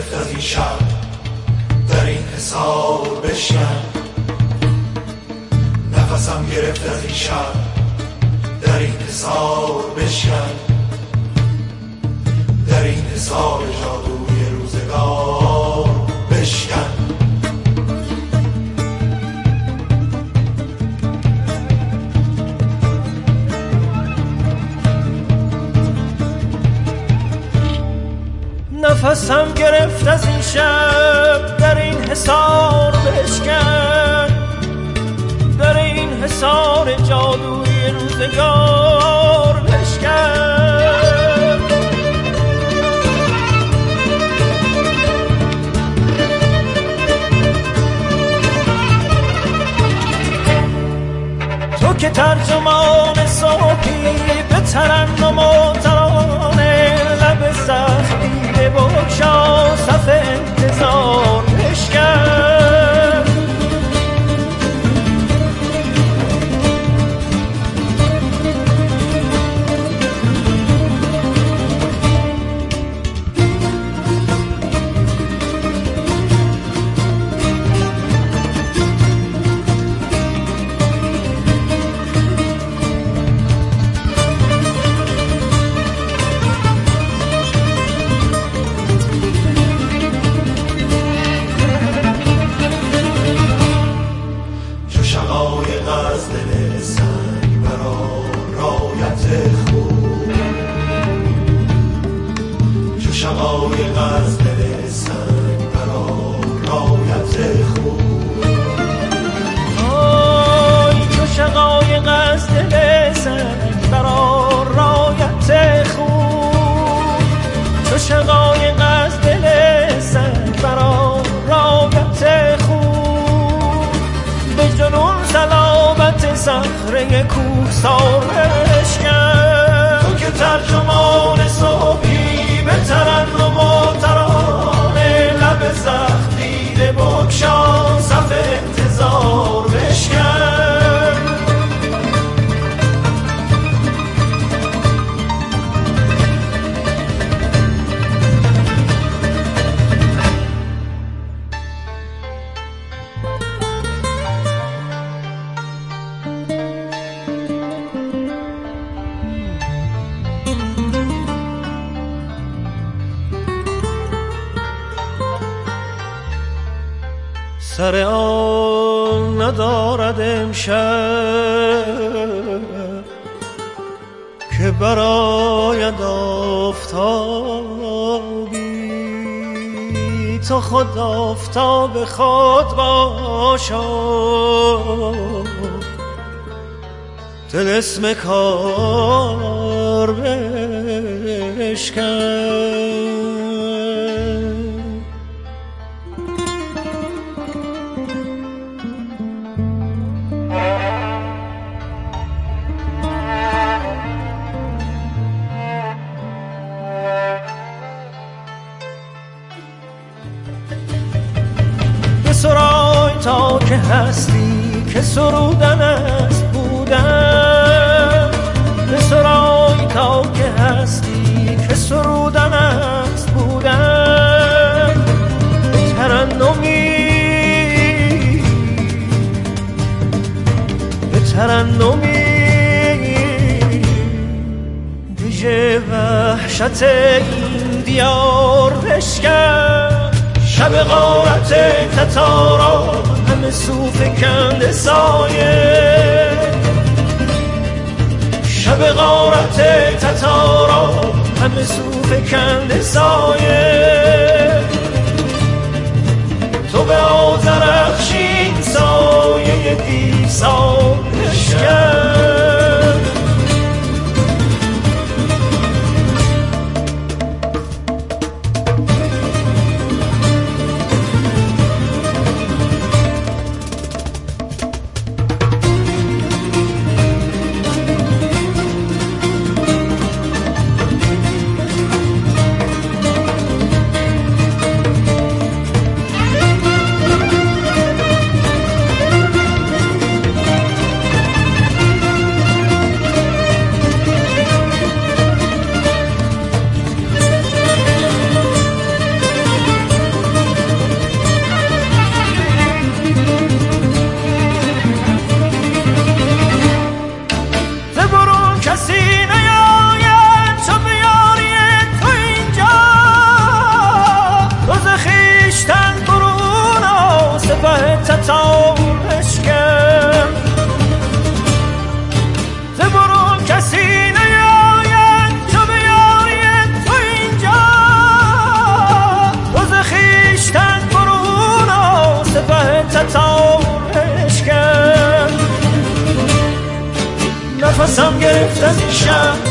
گرفت از این شب در این حصار بشکن، نفسم گرفت از این شب در این حصار بشکن، در این حصار جادوی روزگار بشکن. نفسم گرفت از این شب در این حصار بشکن، در این حصار جادوی روزگار بشکن. تو که ترجمان صبحی به ترنم و ترانه، لب سختی بگشا صف انتظار بشکن. شقایق از دل سنگ برا رایت خون، به جنون صلابت صخره کوه سار بشکن. تو که ترجمان صبحی به ترنم و ترانه، لب سخت دیده بگشا صف انتظار بشکن. سر آن ندارد امشب که براید آفتابی، تو خود آفتاب خود باشا، طلسم کار بشکن. سرای تا که هستی که سرودن است بودن، به سرای تا که هستی که سرودن است بودن. به ترنمی دیژه وحشت این دیار بشکن. شب غارت تتارا همه صوف کند سایه، شب غارت تتارا همه صوف کند سایه. تو به آذرخشین سایه دیسان بشکن. حسارش کرد. نفسم گرفت از این شب